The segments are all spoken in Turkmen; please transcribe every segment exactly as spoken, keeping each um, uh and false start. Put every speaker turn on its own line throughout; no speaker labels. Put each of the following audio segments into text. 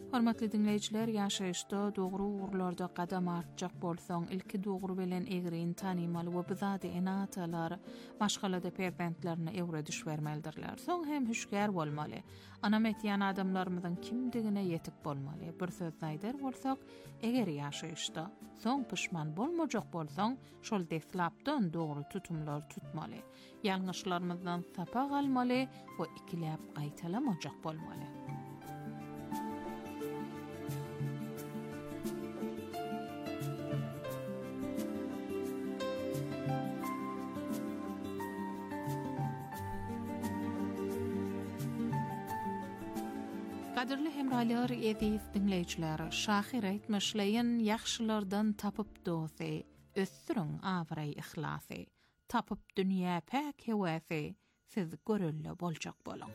Hormatly dinleyijiler, ýaşaýyşda dogry ugurlarda gadam artjak bolsaň, ilki dogry bilen egriň tanymaly we bizady enatalar maşgalada perbentlerine ewre düşbermeldirler. Soň hem hüşgär bolmaly. Anam etýän adamlarymyzyň kimdigine ýetik bolmaly. Bir söz aýdar bolsak, eger ýaşaýyşda soň pişman bolmajak bolsaň, şol deslapdan dogry tutumlar tutmaly. Ýalňyşlarymyzdan sapa galmaly we ikiläp gaýtalamajak bolmaly. Kadirli hemralyar ediz dinleyijiler, şahir aýtmaşlaýan ýaxşylardan tapyp dozy, össüriň awray ihlasy, tapyp dünýä päk hewasy, siz görülle boljak bolaň.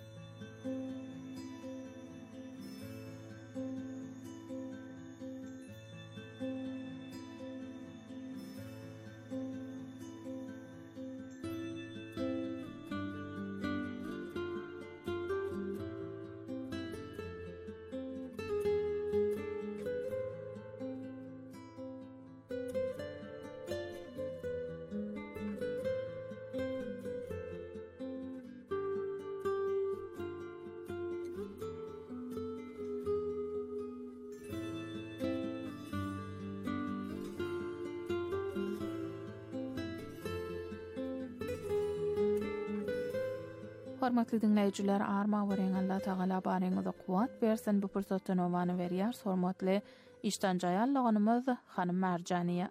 Hormatly dinleyijiler, arma weren Allah Taala baryňyza kuwat bersin. Bu pursatdan owany berýär. Hormatly işdanjaýallygymyz Hanym Marjaniýa.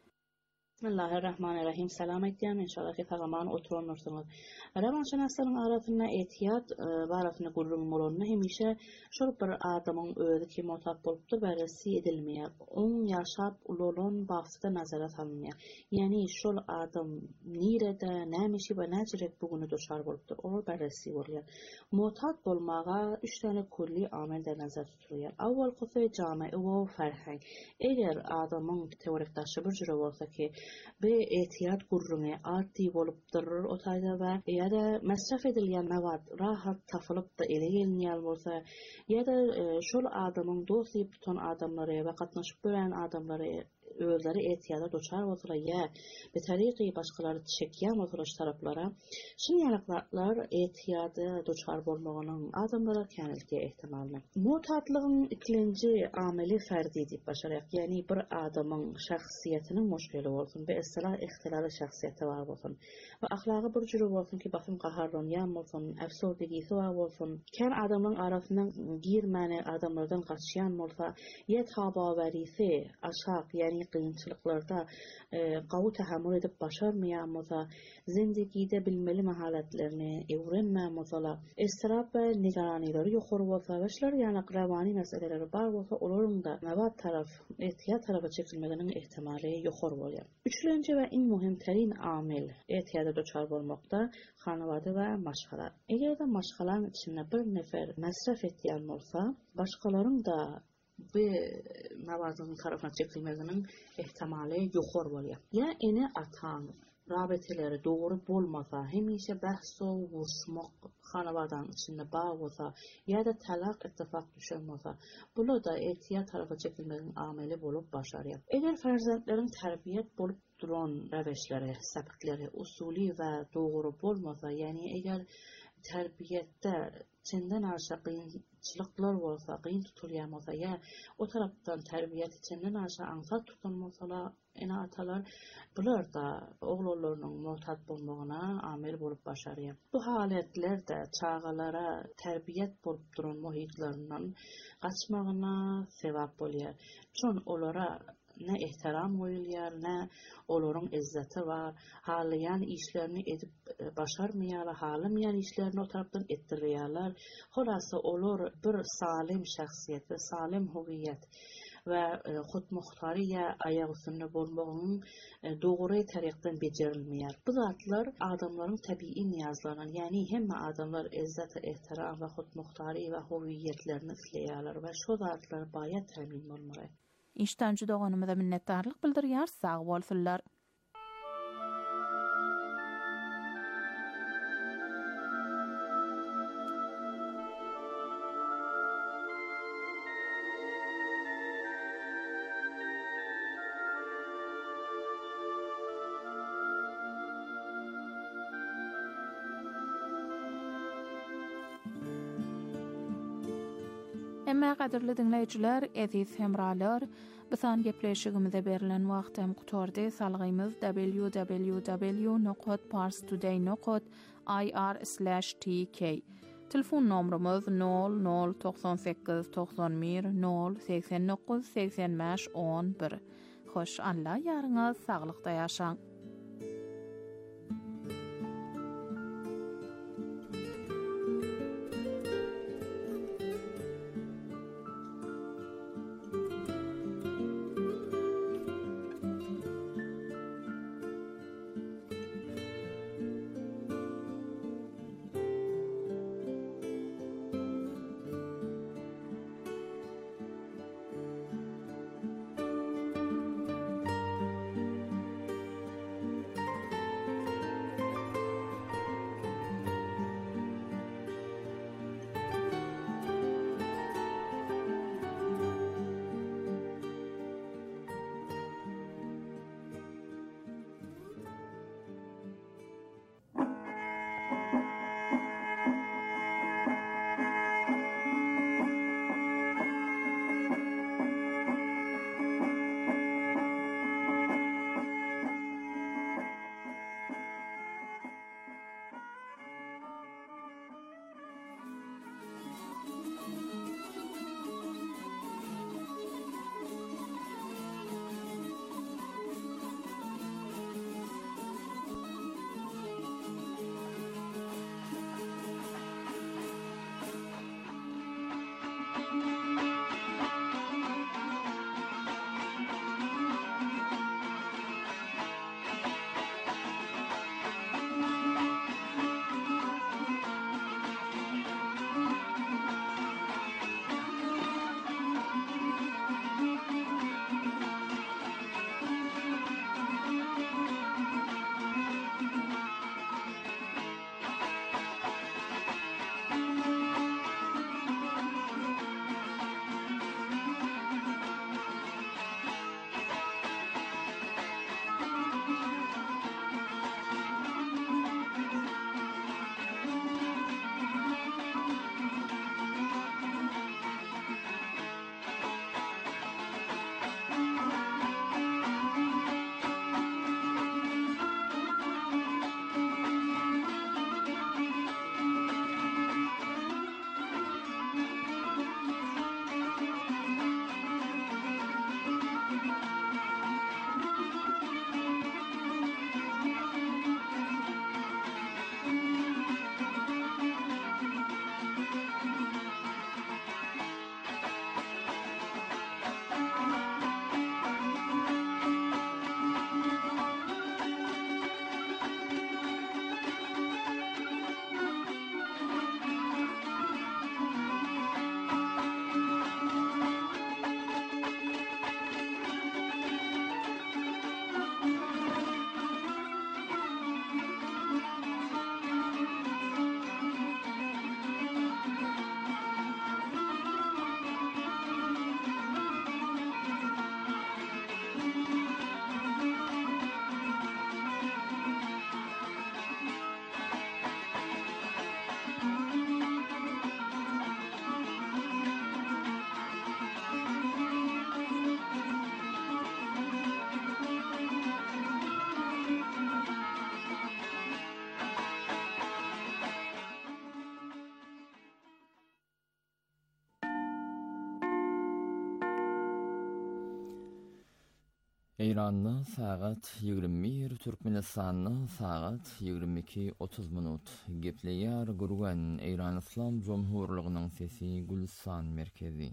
Bismillahirrahmanirrahim. Salam etdim. İnşallah ki tamamen oturursunuz. Revanşanasların arasında etiyat barasını gurrun molonuna hemişe şol bir adamın özü ki muhatap bolupdy beresi edilmeýär. Onun yaşap ulolun bahsida nazarat alınmaýar. Yani şol adam nirede, nämişi we näçirek bugünü doşar bolupdy. O beresi bolýar. Muhatap bolmaga üç tane kulli amelde nazar tutulýar. Awwal qysy jamy we ferhang. Eger adamın teorik daşy bir jüre bolsa ki ve etiyat gurruna arti bolup durur o taýda we ýa-da masraf edilýän mewad rahat tapylyp da ele gelýän bolsa ýa-da e, şol adamyň dost tutan adamlary we gatnaşyp gören adamlary özleri etiyada doçar bolsa ýa be tariqy başgalary çekýän bolsa taraplara şol ýanyklar etiyada doçar bolmagynyň adamlara känilki ehtimalyny. Mutatlygyň ikinji ameli ferdi diýip başarak, ýani bir adamyň şahsiýetiniň moşgely bolsun, be esra ihtilali şahsiýeti bar bolsun we ahlaky bir jüri bolsun ki basym gaharlanýan bolsun, äfsurdygisi bar bolsun. Kän adamyň arasyndan girmäne adamlardan gaçýan bolsa, ýa tabawerisi aşak, ýani kıyınçılıklarda e, qawu tahammül edip başarmayan bolsa, zindagide bilmeli maharetlerini öwrenmän bolsa, esrap we nigaranyları ýokary bolsa, we şolar ýani rawani meseleleri bar bolsa, olaryň da mewat taraf, etiyat tarafa çekilmeginiň ihtimali ýokary bolýar. Üçinji we iň muhim terin amil etiyada doçar bolmakda hanawada we maşgala. Eger de maşgalan içinde bir nefer masraf etýän bolsa, başgalaryň da bu mevazının tarafına çekilmesinin ihtimali ýokary bolýar. Ya ene atan rabeteleri doğru bolmasa, hemişe bahso vuruşmak hanawadan içinde bağ bolsa, ya da talak ittifak düşenmasa, bunu da etiyat tarafa çekilmenin ameli bolup başarýar. Eger farzandlaryň terbiyet bolup duran reveşleri, sabitleri, usuli ve doğru bolmasa, yani eger terbiyette çenden aşa kıyınçılıklar bolsa, kıyın tutulýan bolsa, ya o taraftan terbiyet çenden aşa ansat tutanmasalar, ene atalar, bular da oğullarının muhtat bolmagyna amel bolup başarýar. Bu haletler de çağalara terbiyet bolup duran muhitlarından gaçmagyna sebäp bolýar. Çon olara ne ihtiram goýulýar, ne olaryň izzeti var, halayan işlerini edip başarmaýarlar, halamayan işlerini o tarapdan etdirýärler. Holasa olar bir salim şahsiýet ve salim huwiýet ve hutmuhtariýa aýagy üstünde bolmagynyň dogry taryqdan bejerilmeýär. Bu zatlar adamlaryň tabii niýazlaryna, ýani hemme adamlar izzet, ihtiram ve hutmuhtary ve huwiýetlerini isleýärler we şo zatlar baýat temin bolmaly.
İşdanjy doganymyza minnetdarlyk bildirýär, sag bolsunlar. Emma qadirli dinleyiciler, eziz hemralar, bisan gepleşigimizde berilen wagtem gutordy salgymyz w w w nokta parstoday nokta i r slash t k. Telefon nomrumuz nol nol doksan sekiz doksan bir nol seksen dokuz seksen beş on bir. Hoş Allah yarına sağlıkta yaşaň.
İranlı saat yigirme bir Türkmenistanlı saat yigirme iki otuz minut. Gepleýär gurgan İran İslam Jomhurlygynyň sesi Gülsan merkezi.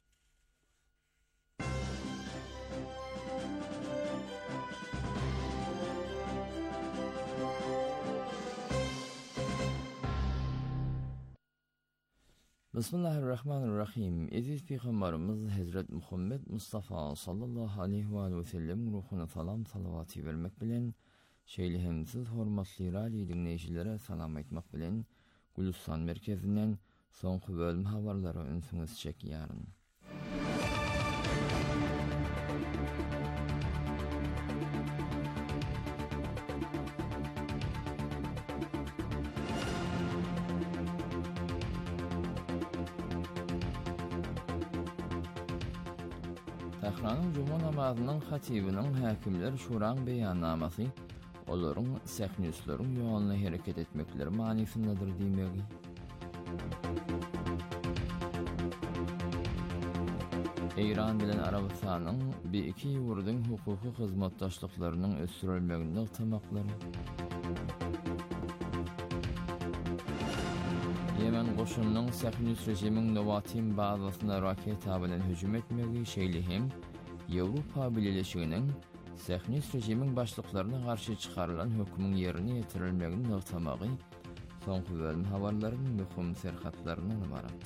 Bismillahirrahmanirrahim. Aziz Peygamberimiz Hazret Muhammed Mustafa sallallahu aleyhi ve sellem ruhuna salam salavati vermek bilen şeýlehimsiz hormatly radio dinleýijilere salam etmek bilen Gülsan merkezinden soňky bölüm habarlary ünsüňiz çekýäryn. Tehran'ın Cuma namazının hatibinin Hakimler Şura'n beyannamasy olaryň sähnüslerin ýoluna hereket etmekleri manisindedir diýmegi. İran bilen Arabistanyň bir iki ýurdyň hukuky hyzmatdaşlyklarynyň ösürilmeginde ygtymaklary. Yemen goşunynyň Sähnüs rejimiň Novatim bazasyna raketa bilen hüjüm etmegi şeýle hem Ýewropa Birleşiginiň Sähnüs rejimiň başlyklaryna garşy çykarylan hökmüň ýerine ýetirilmegini ygtamagy soňky bölüm habarlarynyň möhüm serhatlaryndan ibarat.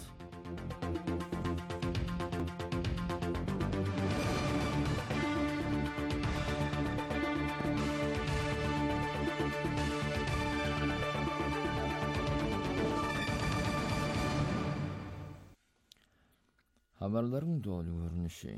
Habarlaryň dolu görnüşi.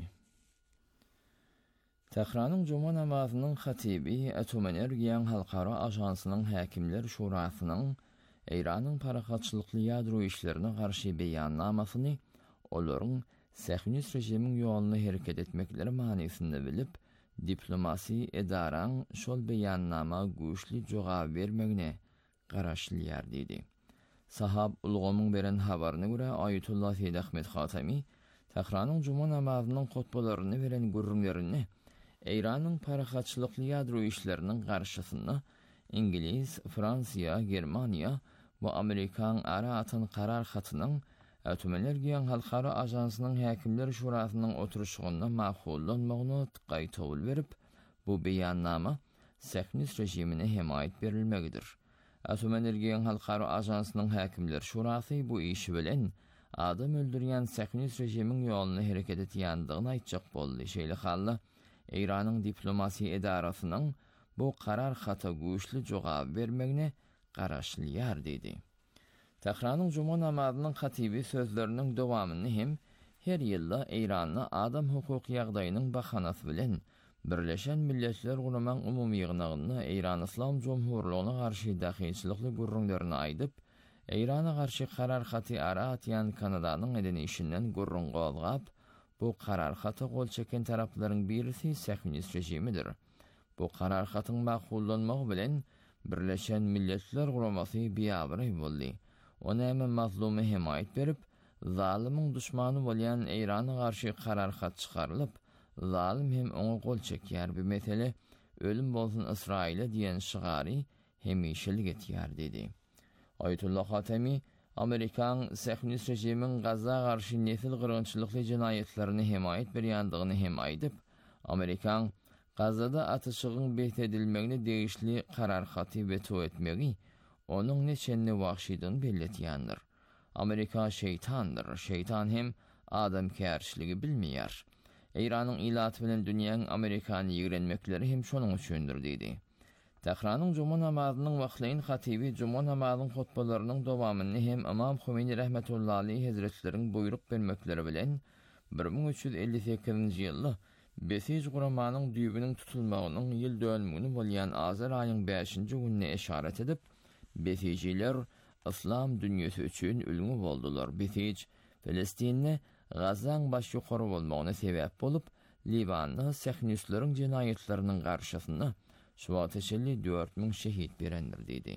Tehranyň Cuma namazynyň hatibi Atom Energiýa Halkara Ajansynyň Hakimler Şurasynyň Iranyň parahatçylykly ýadro işlerine garşy beýannamasyny olaryň Sähnüs rejimiň ýoluna hereket etmekleri manisinde bilip, diplomasi edaraň şol beýannama güýçli jogap bermegine garaşlýar diýdi. Sahab ulgamyň beren habaryna görä Ayetullah Seýid Ahmed Hatami Tehranyň Cuma namazynyň hutbalaryny beren gürrümlerini Iranyň parahatçylykly ýadro işleriniň garşysyna İngiliz, Fransiýa, Germaniýa we Amerikan ara atan karar hatynyň Atom Energiýa Halkara Ajansynyň Hakimler Şurasynyň oturuşyna makullanmagyna gaýtawul berip, bu beýannama Sähnüs rejimine himayet berilmegidir. Atom Energiýa Halkara Ajansynyň Hakimler Şurasy bu işi bilen adam öldürýän Sähnüs rejimiň ýoluna hereket etýändigini aýtjak boldy. Şeýle halla Iranyň diplomasi edarasynyň bu karar hata güýçli jogap bermegine garaşlýar diýdi. Tehranyň Cuma namazynyň hatibi sözleriniň dowamyny hem her ýylda Iranyň adam hukuky ýagdaýynyň bahanasy bilen Birleşen Milletler Guramaň umumy ýygnagyna Iran Islam Jumhurlygyna garşy dahyçylykly gurrunlaryny aýdyp, Irana garşy karar haty ara atýan Kanadanyň edeni işinden gurrun golgap, bu karar haty gol çeken taraplaryň birisi Sähnüs rejimidir. Bu karar hatyň makullanmagy bilen Birleşen Milletler Guramasy biýabry boldy. Ona hem mazlumy himayet berip, zalymiň düşmany bolýan Irana garşy karar hat çykarylyp, zalim hem oňa gol çekýär. Bu mesele ölüm bolsun Israil'e diýen şygary hemişelik etýär dedi. Ayetullah Hatami Amerikan Sähnüs rejimiň Gaza garşy nesil gyrgynçylykly jinayetlerini himayet berýändigini hem aýdyp, Amerikan Gazada atyşygyň behdedilmegini degişli karar haty veto etmegi onuň neçenli wagşydyny belletýändir. Amerika şeytandyr. Şeytan hem adam kärçiligi bilmeýär. Iranyň ilaty bilen dünýäň Amerikany ýigrenmekleri hem şonuň üçindir diýdi. Tehranyň Cuma namazynyň wagtlaryň hatibi Cuma namazynyň hutbalarynyň dowamyny hem Imam Khomeini rahmetullahi alayhi hazretleriň buyruk bermekleri bilen bir bin üç ýüz elli sekizinji ýylda Besiz Guramanyň düýbüniň tutulmagynyň ýyl dönümini bolýan Azar aýynyň beşinji gününe eşaret edip, Besijler İslam dünýäsi üçin ölüňi boldular. Besij Palestinni Gazaň baş ýokary bolmagyna sebäp bolup, Libanyň Sähnüsleriň jinayetleriniň garşysyna şuwateşeli dört min şehit berendir diýdi.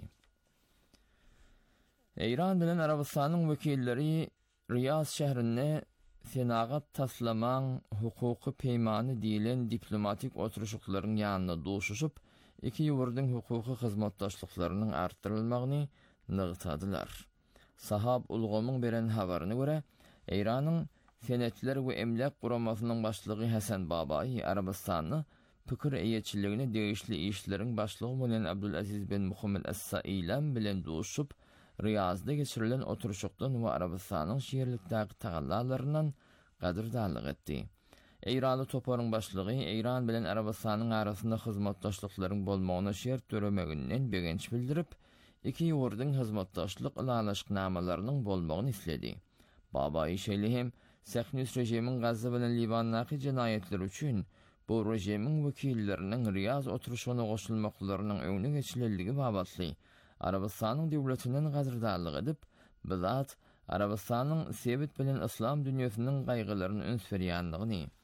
Iran bilen Arabistanyň wekilleri Riyad şäherinde senagat taslamaň hukuky peýmany diýilen diplomatik oturuşuklaryň ýanyna duşuşup, iki ýurdyň hukuky hyzmatdaşlyklarynyň artdyrylmagyny nygtadylar. Sahab ulgamyň beren habaryna görä, Iranyň Senetler we Emlak Guramasynyň başlygy Hasan Babaý Arabistanyny pikir eýetçiligine degişli işleriň başlygy bolan Abdulaziz bin Muhammed Es-Sailam bilen duşup, Riyazda geçirilen oturuşukdan we Arabistanyň şeýerlikdäki tagallalaryndan gadyrdanlyk etdi. Eýraly toparyň başlygy Iran bilen Arabistanyň arasynda hyzmatdaşlyklaryň bolmagyna şert töremeginden begenç bildirip, iki ýurdyň hyzmatdaşlyk ilanlaşyknamalarynyň bolmagyny isledi. Babaý şeýle hem Sähnüs rejimiň Gaza bilen Libandaky jinayetler üçin bu rejimiň wekilleriniň Riyaz oturuşuna goşulmaklarynyň öňüne geçiriligi babatly Arabistanyň döwletinden gadyrdanlyk edip, bizat Arabistanyň sebit bilen İslam dünýäsiniň gaýgylaryny üns berýändigini,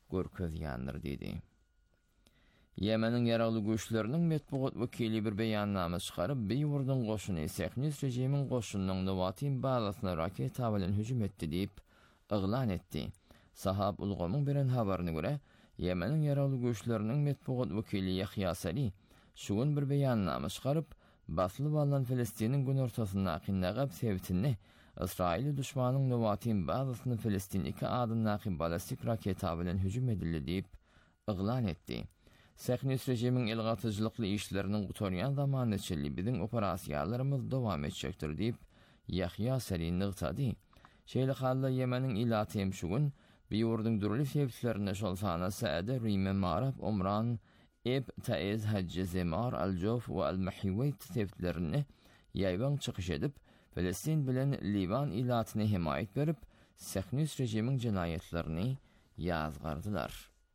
görkezýändir dedi. Yemenin yaralı güýçleriniň metbuat wekili bir beýannama çykaryp, Beýurdyň goşuny Sähnis rejimiň goşunynyň Nowatin bazasyna raketa bilen hüjüm etdi diýip yglan etdi. Sahab Ulgamyň beren habaryna görä, Yemenin yaralı güýçleriniň metbuat wekili Yahya Sari şu gün bir beýannama çykaryp, basly bolan Filistiniň gün ortasyna aqynnagap sebitini İsrail düşmanyň Nowatin bazasyny Filistin iki adymnaky ballistik raketa bilen hüjüm edildi diýip yglan etdi. Sähnis rejimiň ilgatyjylykly işleriniň gutorýan zamany içinde biziň operasiýalarymyz dowam etjekdir diýip Yahya Sari nygtady. Şeýle halda Yemeniň ilaty hem şu gün Beýurdyň durly sebitlerine şol sana Saade, Rime, Marab, Omran, Eb, Taiz, Hacce, Zemar, Al-Jof we Al-Mahiwayt sebitlerini ýaýban çykyş edip, Filistin bilen Liban ilatyny himayet berip, Sähnis rejimiň jinayetlerini ýazgardylar.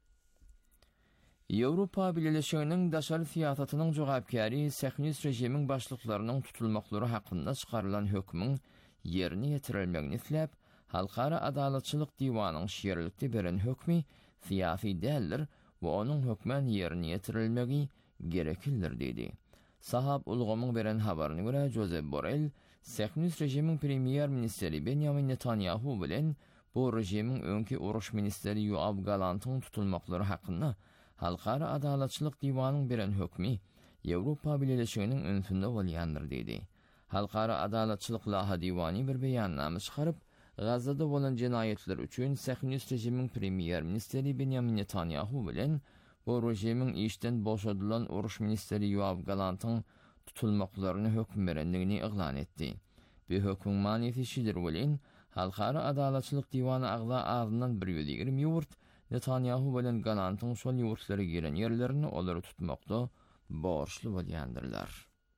Ýewropa Birleşiginiň daşary siýasatynyň jogapkary Sähnis rejimiň başlyklarynyň tutulmaklary hakynda çykarylan hökmüň ýerine ýetirilmegini isläp, Halkara Adalatçylyk Diwanynyň şeýerlikde beren hökmi siýasy däldir we onuň hökmen ýerine ýetirilmegi gerekildir dedi. Sahab Ulgamyň beren habaryna görä, Josep Borrell Sähnis rejimiň premier ministeri Benjamin Netanyahu bilen bu rejimiň öňki uruş ministeri Yoav Galantyň tutulmaklary hakynda Halkara Adalatçylyk Diwanynyň beren hökmi Ýewropa Birleşiginiň öňünde bolýandyr dedi. Halkara Adalatçylyk Laha Diwany bir beýannama çykaryp, Gazada bolan jinayetler üçin Sähnis rejimiň premier ministeri Benjamin Netanyahu bilen bu rejimiň işden boşadylan uruş ministeri Yoav Galantyň tutulmaklaryny hökm berendigini yglan etdi. Bu hökm manifesidir bilen Halkara Adalatçylyk Diwany agza ağzyndan bir ýüz ýigirme ýurt Netanyahu bilen Galantyň şol ýurtlary giren ýerlerini olary tutmakda borçly bolýandyrlar.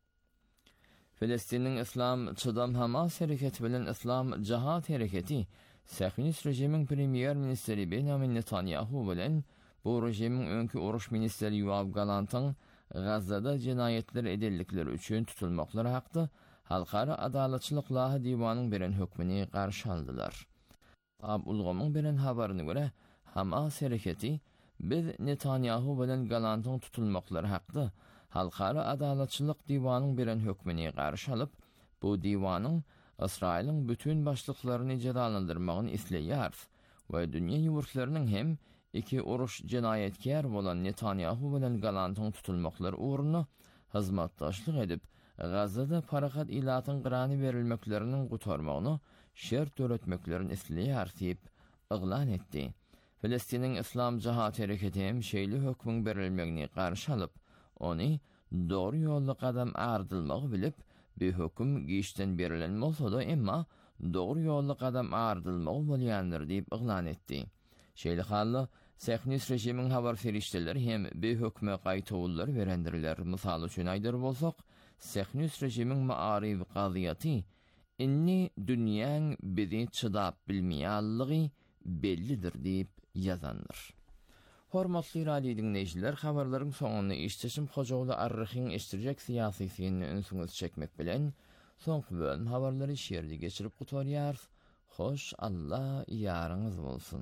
Filistiniň İslam Çydam Hamas hereketi bilen İslam Cihat hereketi Sähnis rejimiň premier ministeri Benjamin Netanyahu bilen bu rejimiň öňki uruş ministeri Yoav Galantyň Gazada jinayetler edildikleri üçin tutulmaklary hakda Halkara Adalatçylyk Laha Diwanynyň beren hökmüni garşy aldylar. Ab Ulgamyň beren habaryna görä, Hamas hereketi biz Netanyahu bilen Galantyň tutulmaklary hakda Halkara Adalatçylyk Diwanynyň beren hökmüni garşy alyp, bu diwanyň Israiliň bütün başlyklaryny cezalandyrmagyny isleýär we dünýä ýurtlarynyň hem iki uruş jinayetkär bolan Netanyahu bilen Galantyň tutulmaklary uğruna hyzmatdaşlyk edip, Gazada parakat ilatyň gyrany berilmekleriniň gutarmagyny şert öretmeklerini isleýär diýip yglan etdi. Filistiniň İslam Cihat hereketi hem şeýle hökmüň berilmegini garşy alyp, ony dogry ýolda qadam ardylmagy bilip, bu hökm giýişden berilen bolsa-da emma dogry ýolda qadam ardylmagy bolýandyr diýip yglan etdi. Şeýle halda Sähnis rejimiň habar ferişdeleri hem bu hökme gaýtawullar berendirler. Mysal üçin aýdar bolsak, Sähnis rejimiň maarif gaziyaty inni dünýäň bizi çydap bilmeýänligi bellidir diýip ýazandyr. Hormatly radio dinleýijiler, habarlaryň soňuny işçisim Hojagly Arryhyň eşdirjek siýasysyny öňsüňiz çekmek bilen soňky bölüm habarlary şeýerde geçirip gutarýar. Hoş Allah ýarynız bolsun.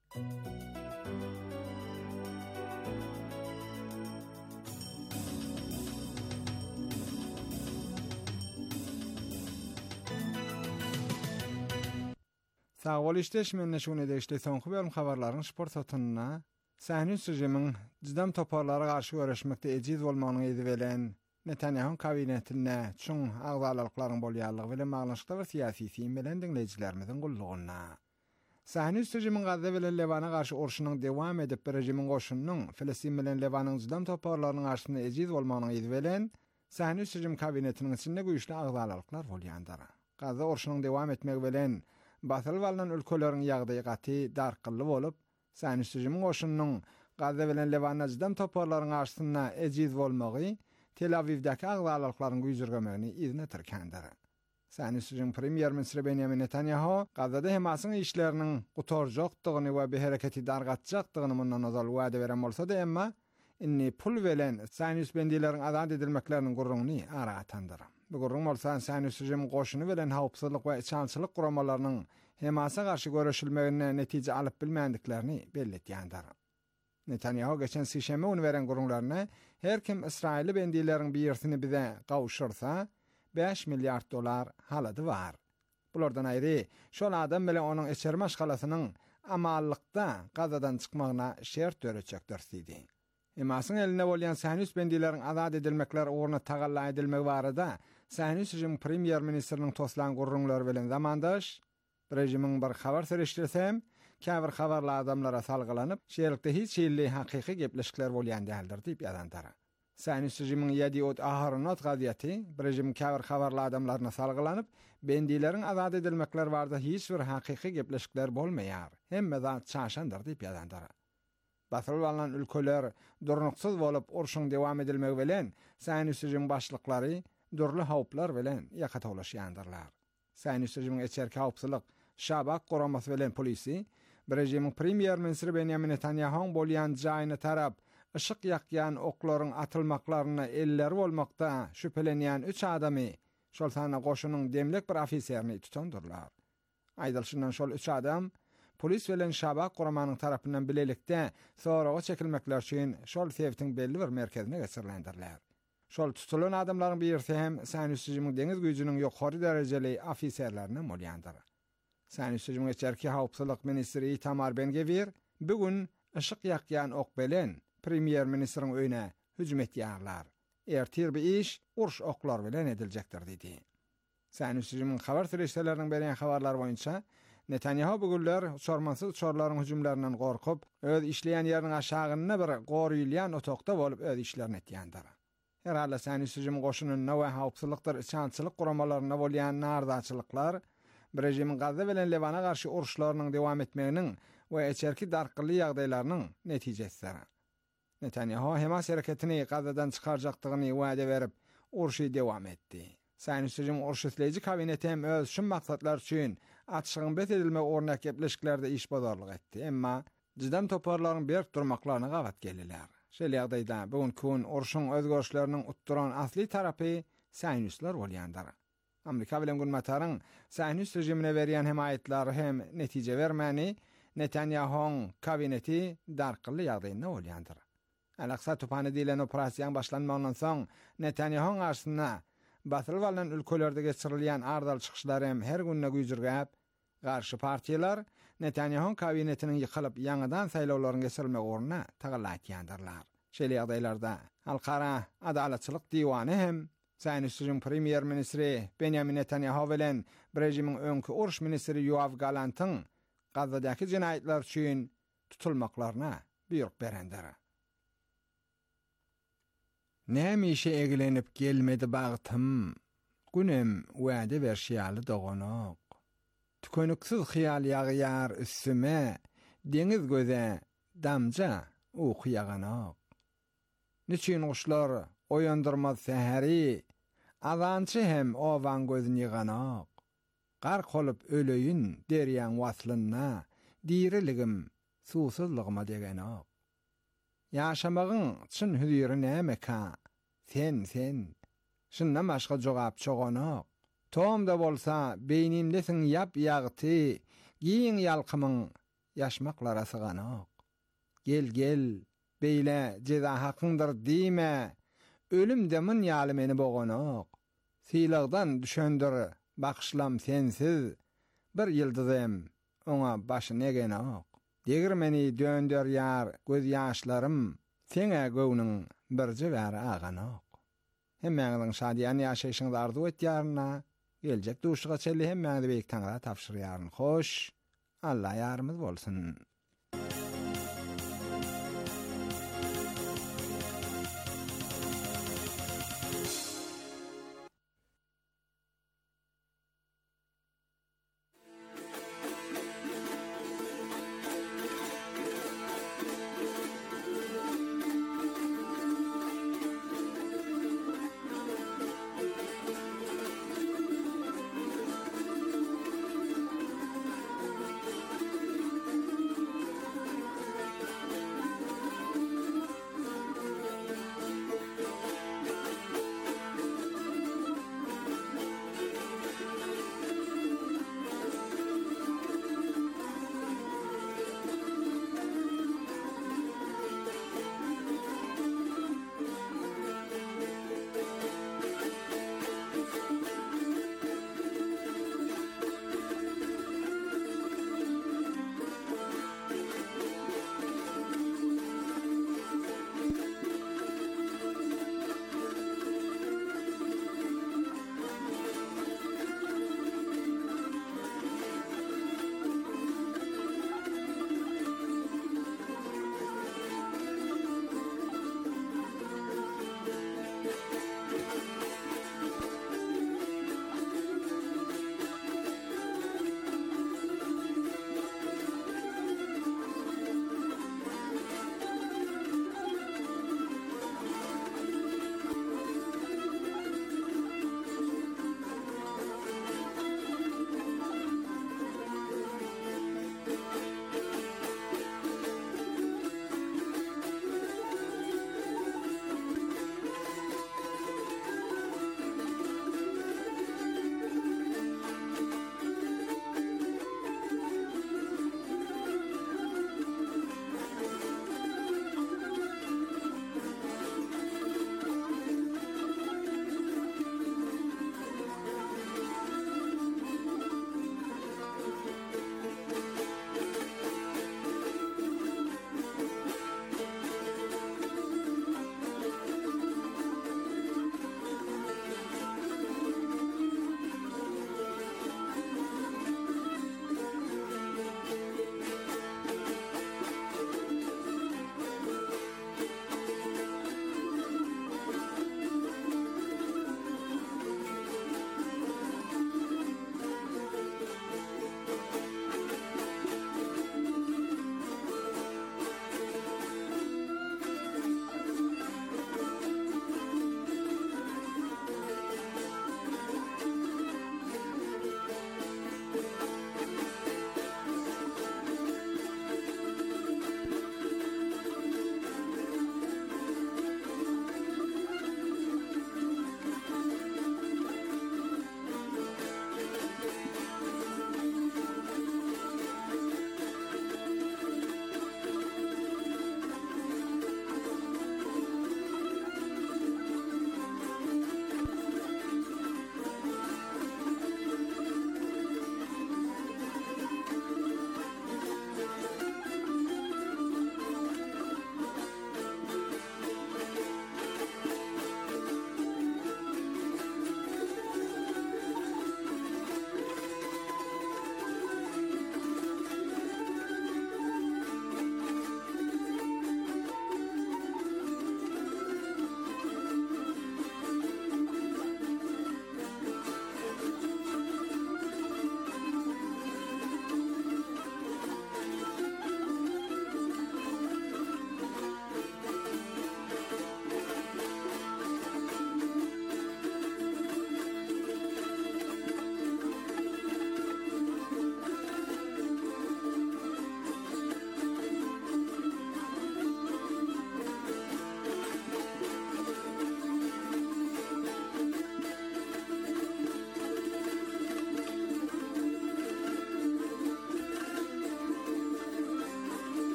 Sağ ol işleşmenne şunu edeşli soňky bölüm habarlaryň sport satynyna Sähnis rejimiň Çydam toparlara garşy görüşmekde ejiz bolmagyny edibelen Netanyahu kabinetine çoň agzalalyklaryň bolýanlygy bilen maglanyşykda bir siýasy isim bilen dinleýijilerimiziň gullugyna. Sähnis rejimiň Gazza bilen Lebana garşy urşunyň dowam edip rejimiň goşunynyň Filistin bilen Lebanyň Çydam toparlarynyň garşyna ejiz bolmagyny edibelen Sähnis rejim kabinetiniň içinde güýçli agzalyklar bolýandyr. Gazza urşunyň dowam etmegi bilen batyl bolan ülkeleriň ýagdaýy gaty darkylly bolup, Sähnis rejimiň goşunynyň Gazza bilen Lebanyň Çydam toparlarynyň garşyna ejiz bolmagy Tel Avivdäki agzalalyklaryň güýjürgemegini izne tirkendir. Sähnis rejim premier ministeri Benjamin Netanyahu Gazzada Hamasyň işleriniň gutarjakdygyny we bir hereketi dargatjakdygyny mundan azal wada beren bolsa-da emma inni pul bilen Sähnis bendileriň azad edilmekleriniň gurrugyny ara atandyr. Bu gurrun bolsa Sähnis rejim goşuny bilen hawpsuzlyk we içançylyk guramalarynyň Hamas'a qarşı görüşülmegine netije alyp bilmendiklerini belletýändir. Netanyahu geçen sişeme unu veren gurullarına her kim İsrail'i bendilerin bir ýertini bize gawşursa beş milyar dolar halady var. Bulardan aýry şol adam bilen onuň eçerme şgalasynyň amallykda Gazadan çykmagyna şert töreçekdir diýdi. Hemasyň eline bolýan Sahnus bendilerin azad edilmekler uğruna tagalla edilmek barada Sahnus rejim premier ministeriniň toslan gurrunlar bilen zamandaş rejimiň bir habar serişdirsem käbir habarlar adamlara salgylanyp şeýerlikde hiç ýylly hakyky gepleşikler bolýan däldir diýip ýazandyr. Sahnus rejimiň ýedi-ot ahyrynat gaziýeti rejim käbir habarlar adamlaryna salgylanyp bendilerin azad edilmekler barada hiç bir hakyky gepleşikler bolmaýar. Hemme zat çaşandyr diýip ýazandyr. Basılı olan ülkeler durnuksuz bolup urşun devam edilmek bilen Sahnus rejim başlyklary durly hawplar bilen ýakatawlaşýandyrlar. Sahnus rejimiň eçerki hawpsylyk şabak goramasy bilen polisi rejimiň premier ministri Benjamin Netanyahu bolýan jaýyny tarap ışık ýakýan oklaryň atylmaklaryna eller bolmakda şüphelenýän üç adamy şol sana goşunyň demlik bir ofiserini tutandyrlar. Aýdylşyndan şol üç adam polis bilen şabak goramanyň tarapyndan bilelikde soraga çekilmekler üçin şol sebäptiň belli bir merkezine geçirilendirler. Şol tutulan adamlaryň birisi hem Sahnus rejimiň deňiz güýjüniň ýokary derejeli ofiserlerine bolýandyr. Sahnus rejimiň eçerki hawpsylyk ministri Itamar Ben-Gvir bugün ışık ýakýan ok bilen premier ministriň öýüne hüjüm etýärler. Ertir bir iş urş oklar bilen ediljekdir diýdi. Sahnus rejimiň habar serişdeleriň berýän habarlar boýunça Netanyahu bugünler sormansız uçarlaryň hüjümlerinden gorkup, öz işleýän ýeriniň aşagyna bir goruýulýan otokda bolup öz işlerini etýändir. Herhalde Sahnus rejimi goşunyň we hawpsylykdyr içançylyk guramalaryna bolýan nardaçylyklar rejimiň Gaza bilen Levana garşy uruşlarynyň dowam etmeginiň we eçerki darkyly ýagdaýlarynyň netijesidir. Netanyahu Hamas hereketini Gazadan çykarjakdygyny wada berip, uruşy dowam etdi. Sahnus rejimi uruşytleýiji kabineti hem öz şu maksatlar üçin atşygyň bet edilme ornak gepleşiklerde iş badarlyk etdi. Emma jydam toparlaryň berip durmaklaryna gawat geldiler. Şol ýagdaýda bugün kun uruşyň özgörüşleriniň utduran asly tarapy Sahnuslar bolýandyr. Amerika bilen gülmataryň Sahnus rejimine berýän hemaýetlary hem netije bermäni Netanyahu'ň kabineti darkyly ýagdaýynda bolýandyr. Al-Aqsa topany diýilen operasiýaň başlanmagynyň soň Netanyahu'ň arsyna batyl bolan ülkelerde geçirilýän ardal çykyşlar hem her günne güýjürgäp, garşy partiýalar Netanyahu'ň kabinetiniň ýykylyp ýangydan saýlawlaryň geçirilmek orna tagalatýandyrlar. Şeýle ýagdaýlarda Halkara Adaletçilik Diýwany hem Sahnus rejim premier ministri Benjamin Netanyahu bilen rejimiň öňkü uruş ministri Yoav Galantyň Gazadaky jinaýatlar üçin tutulmaklaryna buyruk berendir. Nämişe egilenip gelmedi bagtym, günem wada berşýaly doganak. Tükönüksiz hyýal ýagyar üstüme, deňiz göze damja ukyaganak. Niçin uşlar oýandyrmaz sähäri, azançy hem owan gözüni ýyganak. Gark bolup öleýin derýän waslyna, diriligim susuzlygyma degenak. Yaşamagyň çyn hüzüri näme-ka? Sen, sen. Şundan başga jogap çoganak. Tomda bolsa beýnimdesin ýap ýagty, giň ýalkymyň ýaşmaklara syganak. Gel, gel, beýle jeza hakyndyr diýme. Ölümde min ýaly meni boganak. Silagdan düşendir bakşlam sensiz. Bir ýyldızym oňa başyny egenak. Degir meni döndür ýar göz ýaşlarym, seňe göwniň birji bäri aganak. Hemmeňiň şadýan ýaşaýşyňyzy arzu etýärna, geljek duşyga çelli hemmeňizi beýik taňra tapşyrýaryn. Hoş, Allah ýarymyz bolsun.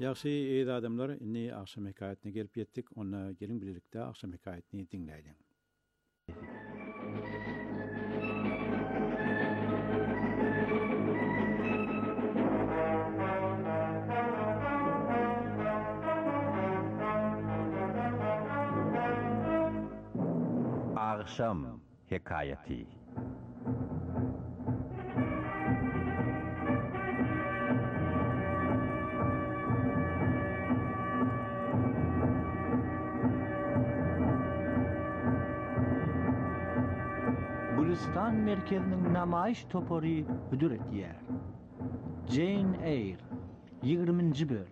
Yaxşı eydi adamlar, inni akşam hikayetine gelip yettik. Ona gelin birlikte akşam hikayetini dinleyelim.
Akşam hikayeti. Gülistan merkezinin namayiş topori hüdür etdiyer. Jane Eyre, yigirminci bölüm.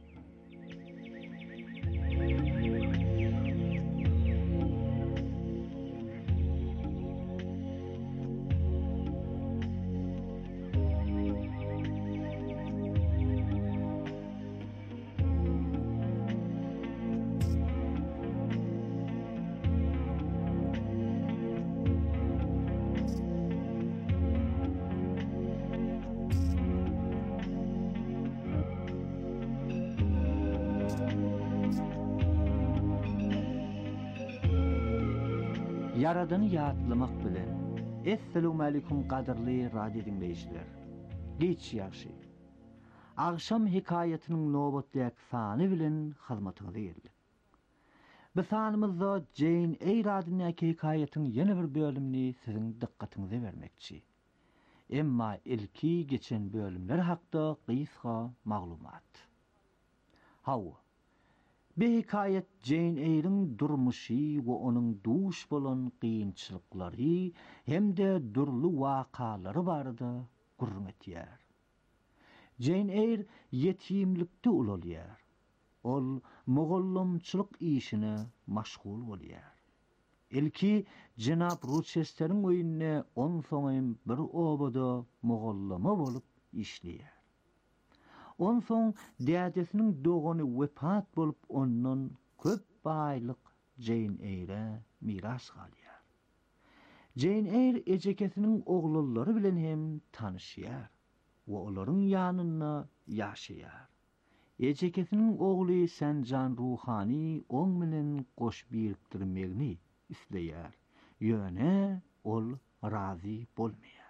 Yaradanı yatlamak bilen. Esselamu aleyküm qadirli radio dinleyiciler. Geç yaxşı. Akşam hikayetinin nöbetlik sany bilen hyzmatyňyza geldik. Bu sanymyzda Jane Eyre adyndaky hikayetin ýene bir bölümini siziň dikkatiňize bermekçi. Emma ilki geçen bölümler hakda gysga maglumat. Hawa Bu hikayet Jane Eyre'nin durmuşy we onun duş bolan kıyınçılıkları hem de durlu wakalary barada gurrun etýär. Jane Eyre yetimlikde ulalýar. Ol mogollamçylyk işine maşgul bolýar. Ilki Jenap Rochester'in öýüne on soňym bir obada mogollama bolup işleýär. On soň dädesiniň dogany wepat bolup ondan köp baýlyk Jane Eyre miras galýar. Jane Eyre ejekesiniň oglulary bilen hem tanışýar we olaryň ýanyna ýaşaýar. Ejekesiniň ogly Senjan Ruhani oň bilen goş birikdirmegini isleýär. Ýöne ol razy bolmaýar.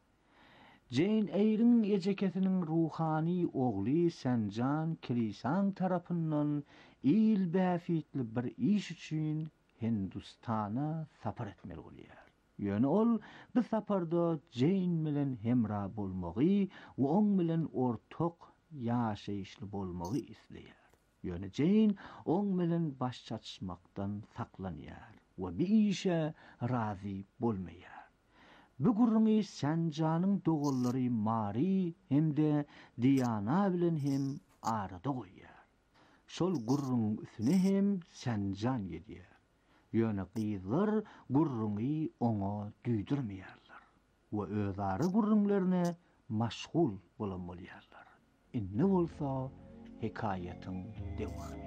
Jane Eyre'nin ejekesiniň ruhani ogly Senjan Kilisan tarapyndan il bäfitli bir iş üçin Hindustana sapar etmeli bolýar. Ýöne ol bu saparda Jane bilen hemra bolmagy we oň bilen ortak ýaşaýyşly bolmagy isleýär. Ýöne Jane oň bilen baş çatışmakdan saklanýar we bir işe razy bolmaýar. Bu gurrungy Senjanyň dogallary Mari hem de Diana bilen hem arada goýýar. Şol gurrun üstüne hem Senjan ýedýär. Ýöne gyzlar gurrungy oňa düýdirmeýärler we özleri gurrunlaryna maşgul bolanmalýarlar. Inne bolsa hikayetin dewamy.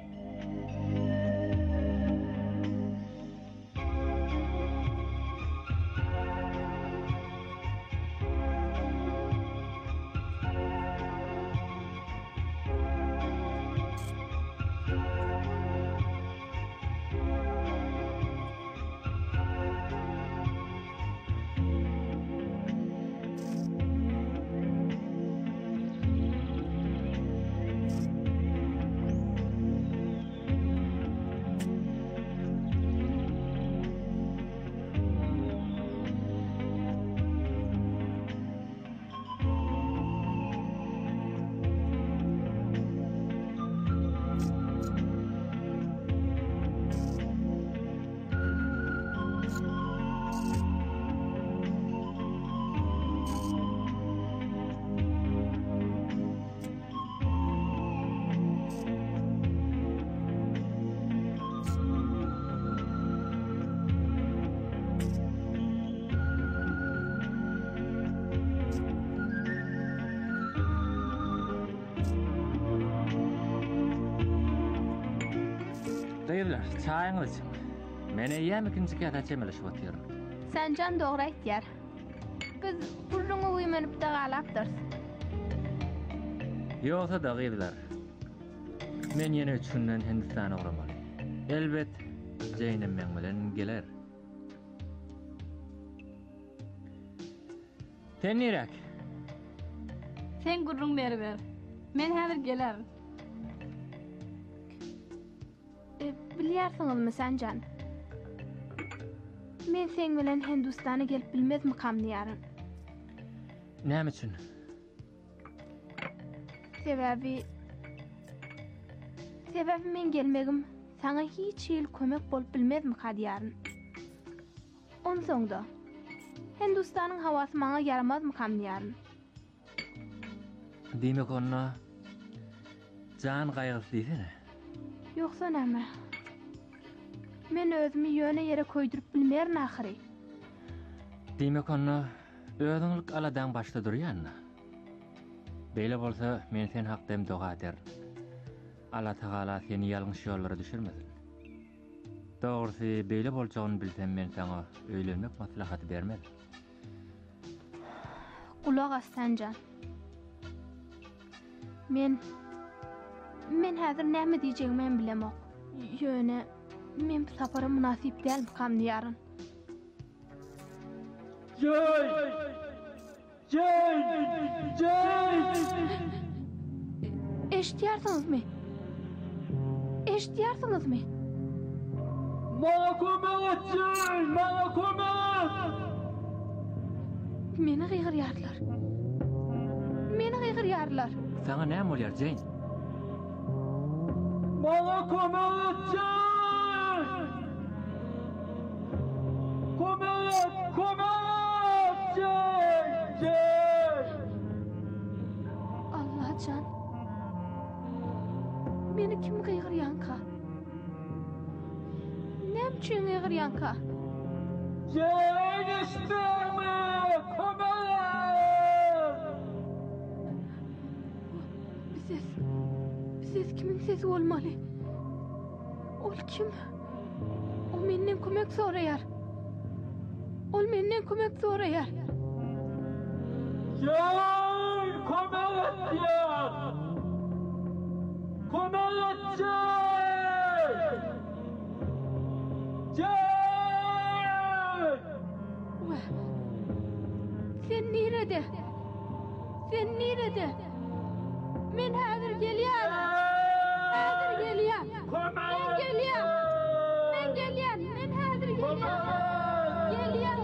Dayılar, çayınız. Mene yem ikinci kata çemeliş batıyorum.
Senjan doğru etyer. Biz burrunu uyumanıp da galaptırız.
Yoksa dağıydılar. Men yine üçünden Hindistan'a uğramalı. Elbet Jeynem men bilen geler. Sen nirek?
Sen gurrun beri ver. Men häzir gelerim. E, bilýärsiňizmi Sanjan? Men sen bilen Hindistana gelip bilmezmi kamlaýaryn?
Näme üçin?
Sebebi... Sebebi men gelmegim sana hiç ýyl kömek bolup bilmezmi kadýaryn? On soňda Hindistanyň hawasy maňa yaramazmy kamlaýaryn?
Diýmek onna jan gaýgysy diýsene.
Ýoksa näme? Men özümi ýöne ýere köýdürip bilmerin ahyry.
Diýmek onna özüňlik aladan başda durýanna. Beýle bolsa men sen hakdym doga eder. Allah Taala seni ýalňyş ýollara düşürmesin. Dogrusy beýle boljagyny bilsem men sana öýlenmek maslahaty bermedim.
Kulak as Sanjan. Men men häzir näme diýjegimi men bilemok. Ýöne men bu sapara münasip dälmi kamlaýaryn?
Jey! Jey! Jey!
Eşitýärsiňizmi? Eşitýärsiňizmi?
Maňa kömek etjey! Maňa kömek!
Meni gygyrýarlar. Meni gygyrýarlar.
Sana näme bolýar, Jane?
Maňa kömek etjey! Kömek! Kömek! Jey! Jey!
Allah can. Meni kim gygyrýanka? Näme üçin gygyrýanka?
Jey! Eşitdirmi? Kömek!
Siz, siz kimin sesi olmalı? Ol kim? O menden kömek soraýar. Ol menden kömek soraýar.
Jey! Kömek etjey! Kömek etjey! Jey!
Uwa. Sen nirede? Sen nirede? Men häzir gelýär. Häzir gelýär. Men gelýär. Men gelýär. Men häzir gelýär. Gelýär.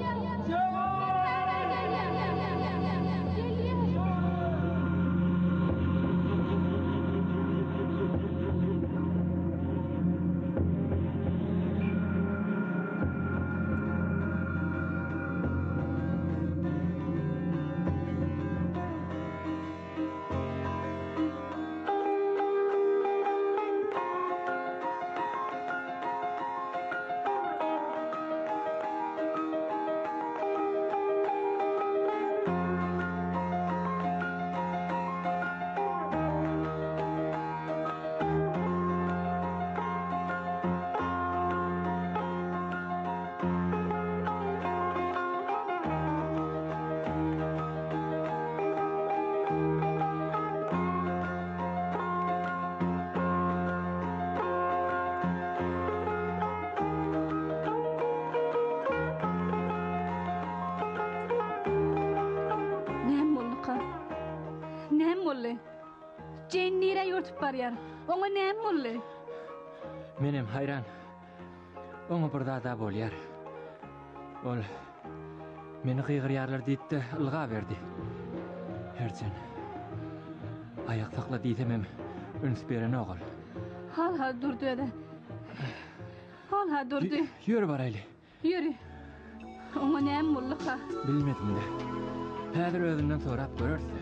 Jane nire yurtup barýar. Oňa näme boldy?
Menem hayran. Oňa bir zada bolýar. Ol meni gygyrýarlar diýdi, ylga berdi. Herçen aýak sakla diýsemem, üns beren ogul.
Hal hal durdy ede. Hal hal durdy.
Ýöri baraýly.
Ýöri. Oňa näme boldy ha?
Bilmedim de. Häzir özünden sorap görerse.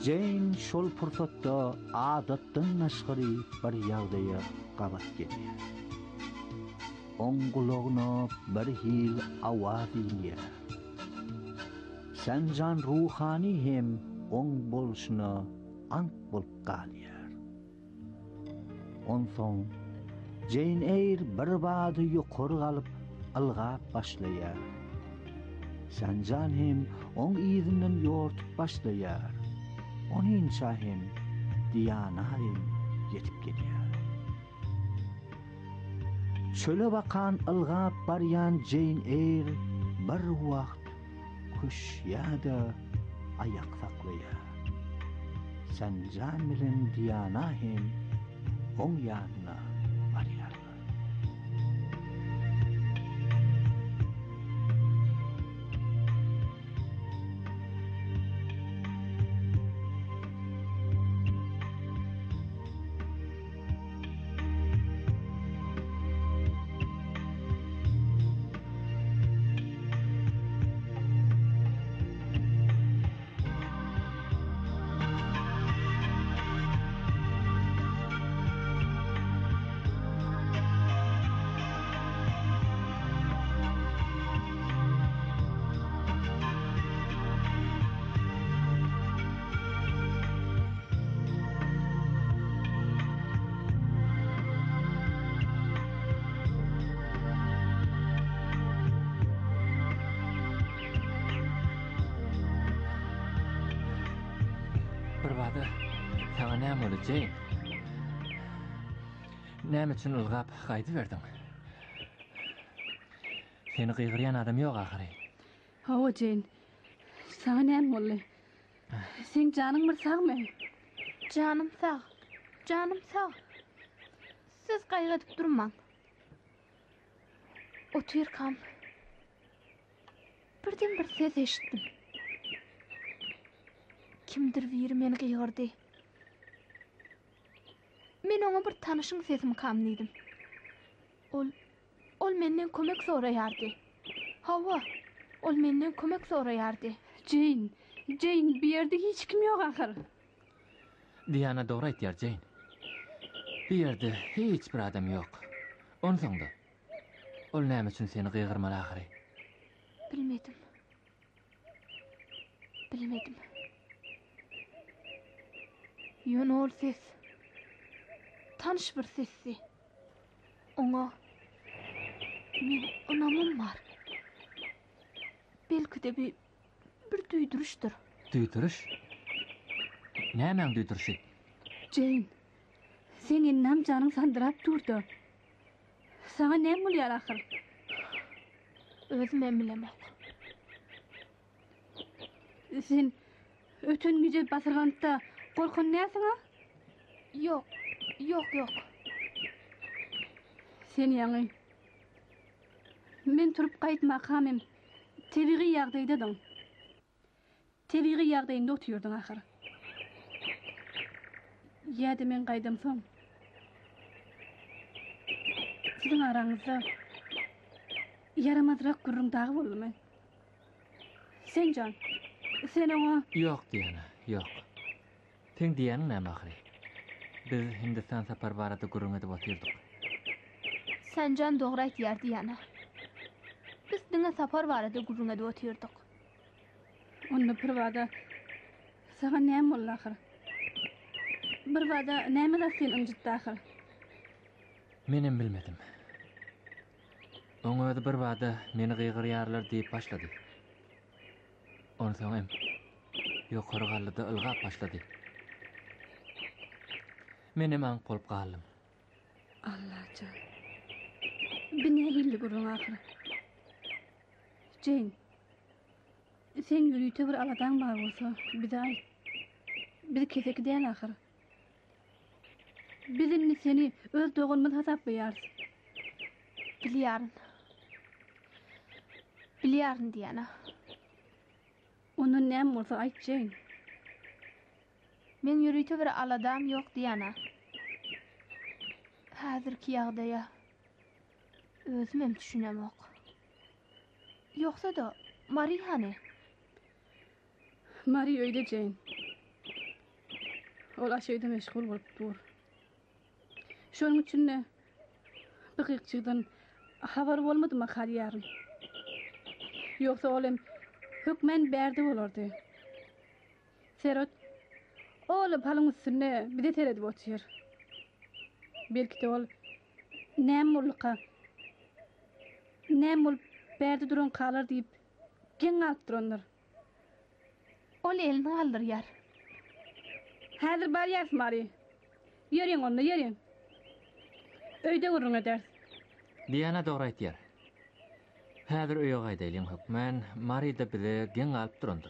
Jane şol pursatda adatdan naşgary bir ýagdaýa gabat gelýär. Oň gulagyna bir hil awaz ýeler. Sanjan ruhani hem oň bolşuna ant bolup galýar. Onsoň Jane Eyre bir bady ýokary galyp ılgap başlaýar. Sanjan hem oň ýyzynyň ýortup başlaýar. Onynça hem Diana hem yetip gelýär. Çöle bakan ılgap baryan Jane Eyre bir wagt kuş ýa-da ayak saklaýar. Sanjan bilen Diana hem oň ýanyna barýar.
Sana näme boldy Jane? Näme üçin ılgap gaýdy berdiň? Seni gygyrýan adam ýok ahyry.
Hawa Jane. Sana näme boldy? Sen janyň bir sagmy?
Canım sağ. Canım sağ. Siz gaýgadyp durmaň. Otyr kam. Birden bir ses eşitdim. Kimdir biri meni gygyrdy. Men oňa bir tanışyň sesimi kamlydim. Ol ol menden kömek soraýardy. Hawa, ol menden kömek soraýardy.
Jane, Jane, bir ýerde hiç kim ýok ahyr.
Diana dogry aýtýar Jane. Bir ýerde hiç bir adam ýok. Onsoňda ol näme üçin seni gygyrmaly ahyry?
Bilmedim. Bilmedim. Ýöne ol ses. Tanış bir sessi. Oňa men onamam bar. Belki de bir bir duýduruşdur.
Duýduruş? Näme duýduruşy?
Jane, senin nam janyň sandyrap durdy. Sana näme bolýar ahyr?
Özüm hem bilemok.
Sen ötün gece basırganda korkun näsiňa?
Yok, yok, yok.
Sen ýaňy. Men turup gaýtmak hamem tebiği ýagdaýdadyň. Tebiği ýagdaýynda otyrdyň ahyr. Ýa-da men gaýdym soň. Siziň araňyzda yaramazrak gurrun dağı boldumy? Sen can, sen oňa...
Ýok Diana, ýok. Sen diýäň näme ahyry? Biz Hindistan sapar barada gurrun edip otyrdyk.
Sen can dogry aýtýar Diana. Biz diňe sapar barada gurrun edip otyrdyk.
Onda bir wada sana näme boldy ahyr? Bir wada näme da sen injitdi ahyr?
Menem bilmedim. Oňa bir wada meni gygyrýarlar diýip başlady. Onsoň hem ýokary galdyda ılgap başlady. Menem aň bolup galdym.
Allahja. Bine hilli gurrun ahyr. Jane, sen ýürüýte bir aladan bar bolsa, bize aýt. Biz kesek diýen ahyr. Bizimni seni öz dogunmaz hasap beýärs.
Bilýäryn. Bilýäryn Diana.
Onu näme bolsa aýt Jane.
Men ýürüýte bir aladam ýok Diana. Häzirki ýagdaýa özüm hem düşünemok. Ýoksa da Marie hany?
Marie öýde Jane.
ol aşeýde meşgul bolup dur. Şonuň üçin ne? Bıkykçydan habar bolmadymy halýarym. Ýoksa olem hökmen berdi bolardy. Serot oly palyň üstüne bide teredip otyr. Belki de ol näme näme bolup berdi duran kalar diýip geň alyp duranlar.
Ol elini galdyrýar.
Häzir barýas Mari. Ýöreň onda ýöreň. Öýde gurrun eder.
Diana dogry aýtýar. Häzir öýe gaýdaýlyň hökmen Mari de bize geň alyp durandyr.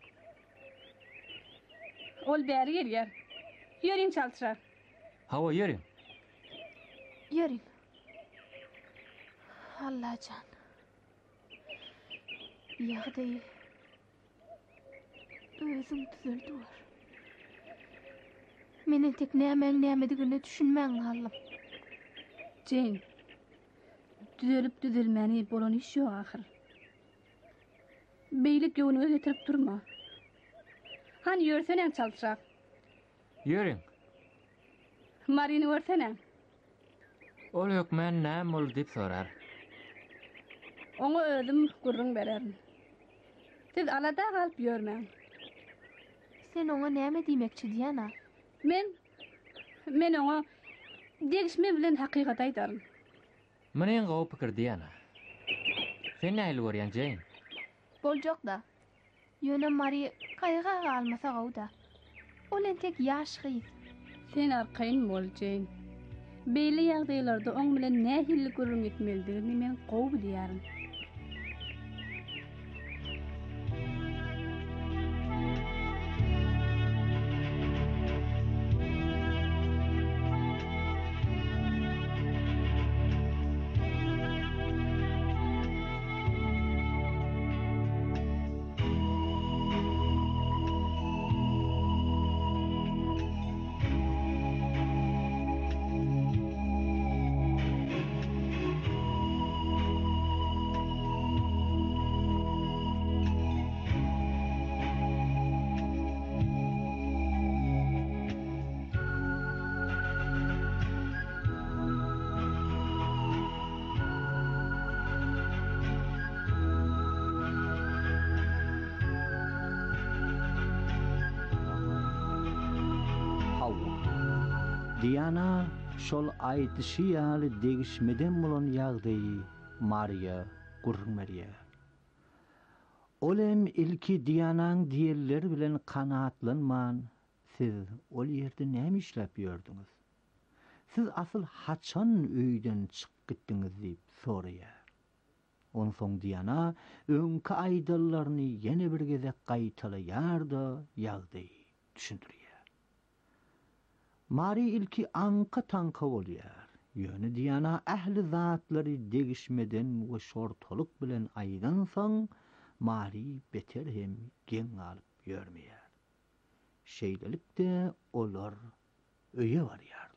Ol bäri gelýär. Ýöreň çalçyrar.
Hawa ýöreň.
Ýöreň. Allahan. Ýagdaý özüm düzeldir. Menen tek näme nämedigini düşünmäň gallym.
Jane, düzelip düzelmeni bolan iş ýok ahyr. Beýlik ýöňüňe getirip durma. Han ýörsenem çalçak.
Ýöreň.
Marini görsenem.
Ol hökmen näme bol diýip sorar.
Oňa özüm gurrun bererim. Siz alada galyp ýörmäň.
Sen oňa näme diýmekçi Diana?
Men men oňa degişme bilen hakykat aýdarym.
Menen gowy pikir Diana. Sen näme görýän Jane?
Boljak da. Ýöne Mari gaýga galmasa gowda. Ol entek ýaşgy.
Sen arkaýyn bol Jane. Beýle ýagdaýlarda oň bilen nähilli gurrun etmelidigini men gowy bilýärm.
Diana şol aýdyşy ýaly degişmeden bolan ýagdaýy Maria gurrun berýär. Olem ilki Dianaň diýerleri bilen kanatlanman, siz ol ýerde näme işläp ýördiňiz? Siz asyl haçan öýden çykyp gitdiňiz diýip soraýar. Ondan soň Diana öňki aýdallaryny ýene bir gezek gaýtalaýar-da ýagdaýy düşündirýär. Mari ilki anka tanka bolýar. Ýöne Diana ähli zatlary degişmeden we şortalyk bilen aýdan soň Mari beter hem geň alyp ýörmeýär. Şeýlelikde olar öýe barýar.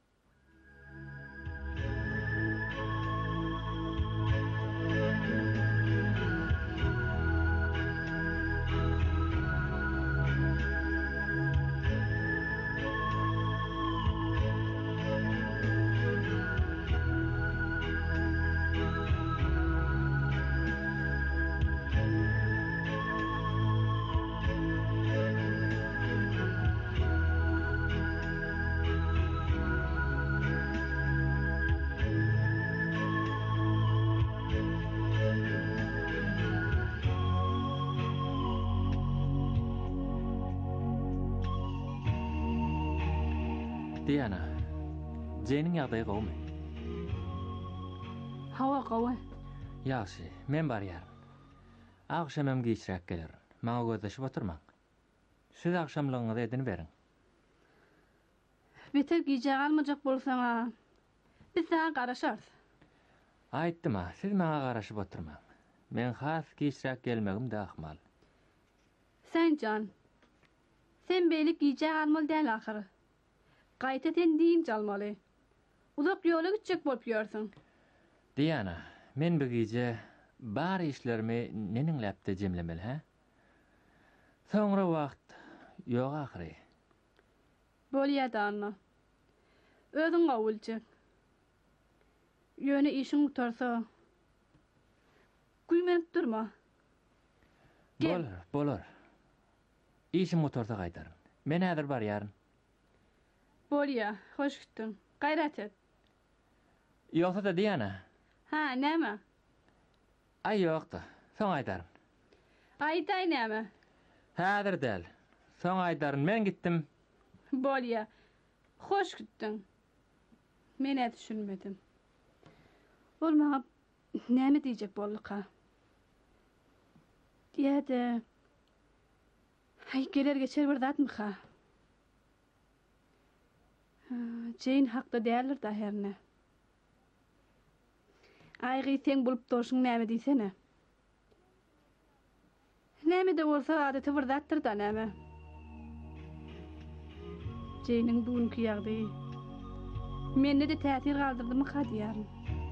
Diana, Jane'in ýagdaýy gowmy?
Hawa gowy.
Ýaşy, men barýar. Akşamam geçirek gelir. Maňa gözleşip oturmaň. Siz akşamlygyňyzy edin beriň.
Beter gije almajak bolsaň, biz sana garaşarys.
Aýtdym, siz maňa garaşyp oturmaň. Men has geçirek gelmegim de ahmal.
Sen can. Sen beýlik gije almaly däl ahyry. Gaýta sen diýin çalmaly. Uzak ýola gitjek bolup ýörsiň.
Diana, men bu gije bar işlerimi neninläpde jemlemeli, ha? Soňra wagt ýok ahyry.
Bolýa anna. Özüň gowuljak. Ýöne işiň utarsa, güýmenip durma.
Bolar, bolar. İşim motorda gaýdarym. Men häzir barýaryn.
Bolýa, hoş gittin. Gaýrat et.
Ýoksa da diýana.
Ha, näme?
Ay ýokda. Soň aýdarym.
Aýdaý näme?
Häzir däl. Soň aýdaryn men gitdim.
Bolýa, hoş gittin. Men ä düşünmedim. Ol maňa näme diýjek boldyka? Diýede. Hay geler geçer bir zat mı ha? Jane hakda däldir da herne. Aýgy sen bulup doşuň näme diýsene? Näme de bolsa adaty bir zatdyr da näme? Jane'in bugünkü ýagdaýy mende de täsir galdyrdymy ha diýärm.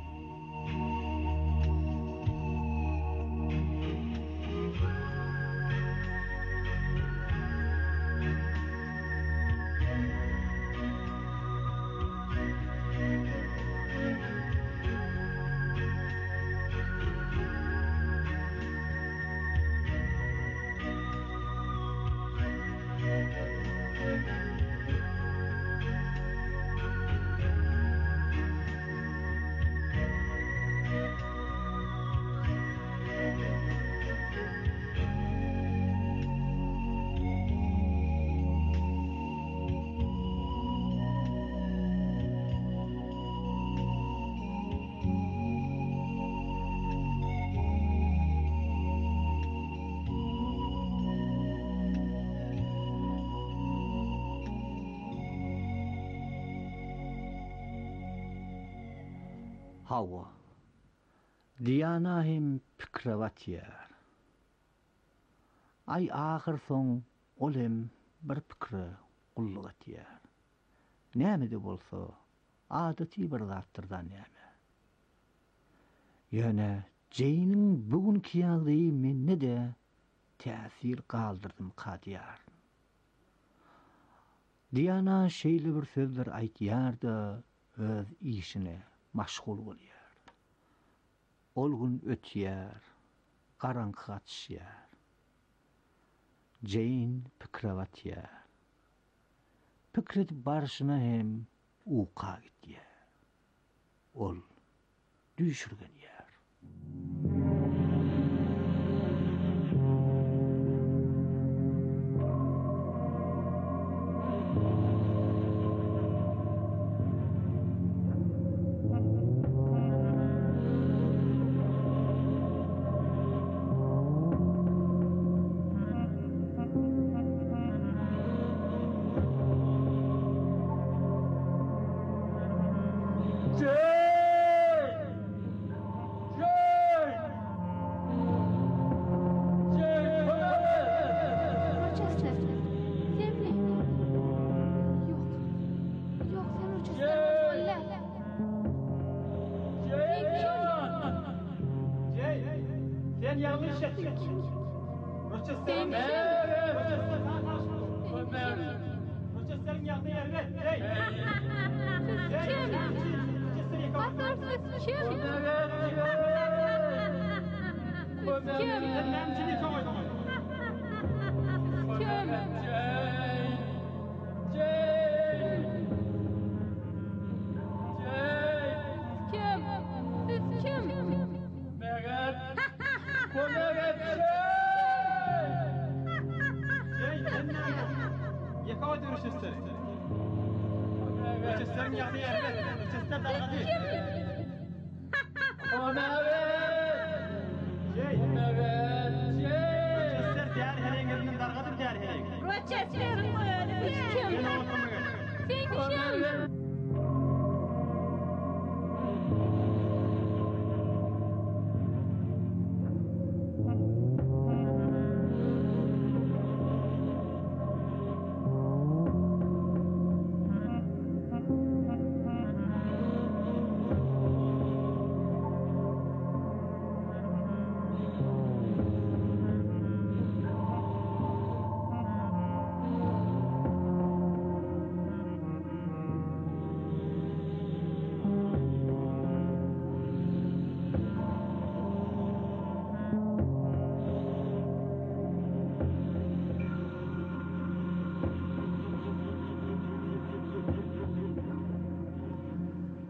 Hawa. Diana hem pikravat yer. Ay ahir soň ol hem bir pikri gullugat yer. Näme de bolsa, adaty bir zatdyrdan näme. Ýöne Jane'in bugünkü ýagdaýy menne de täsir galdyrdymy kadýar. Diana şeýle bir sözler aýtýardy, öz işine maşgul bolýar. Ol gün ötýär, garanky gatşýar. Jane pikravat ýer. Pikret barşyna hem uqa gitýär. Ol düşürgen ýer.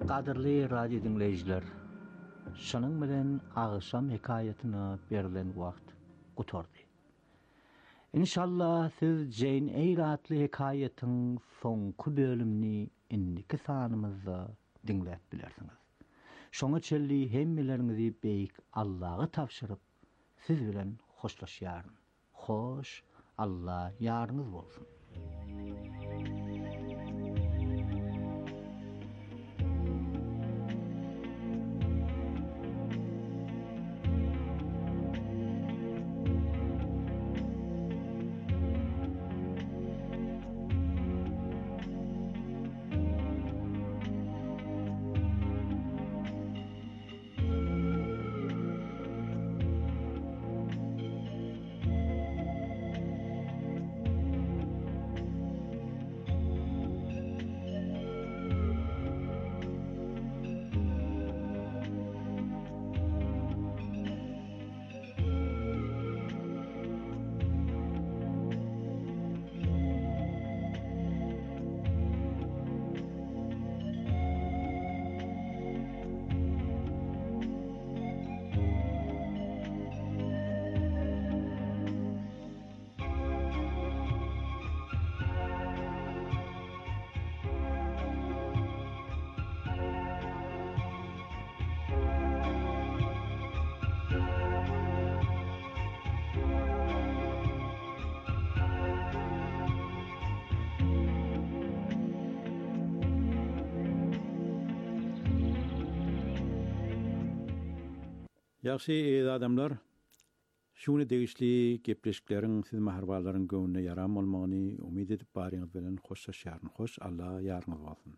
Qadrly radio dinleyijiler, şonuň bilen agşam hekaýatyna berilen wagt gutardy. İnşallah siz Jane Eyre adly hekaýatyň soňky bölümini indiki sanymyzda dinläp bilersiňiz. Şoňa çelli hemmeleriňizi beýik Allaha tapşyryp siz bilen hoşlaşýaryn. Hoş, Allah ýarynız bolsun.
Ýaxşy eýdi adamlar, şunu degişli gepleşiklerin siz mahrabalaryň göwnüne yaram bolmagyny umyt edip baryňyz bilen hoşlaşýaryn. Hoş, Allah ýarynyz bolsun.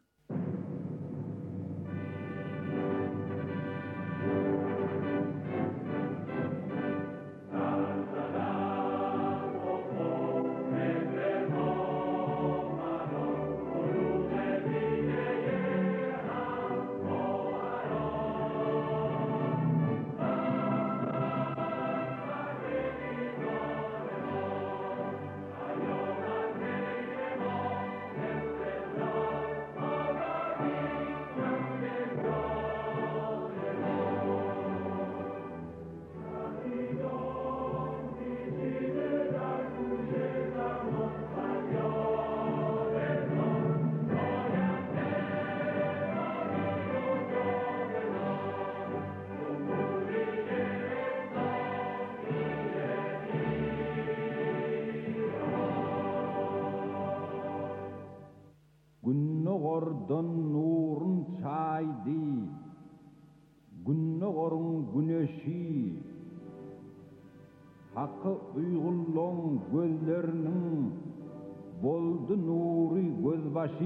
Günnogordan nurun çaydi, günnogorun güneşi, hakkı uygullan gözlerinin boldu nuri gözbaşı.